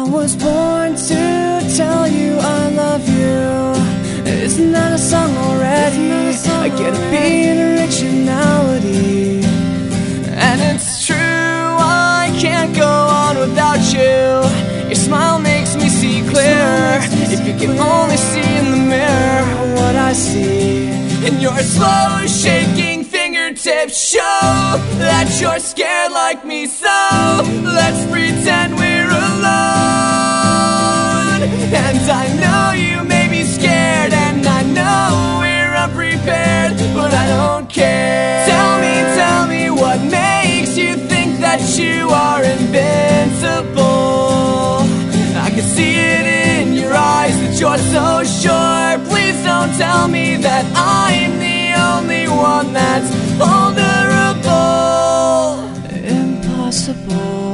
was born to tell you I love you. Isn't that a song already? I get a beat and originality. And it's true, I can't go on without you. Your smile makes me see clearer. If you can only see in the mirror what I see. And your slow shaking fingertips show that you're scared like me. So let's pretend we're alone. And I know you may be scared, and I know we're unprepared, but I don't care. Tell me what makes you think that you are invincible. I can see it in your eyes that you're so sure. Please don't tell me that I'm the only one that's vulnerable. Impossible.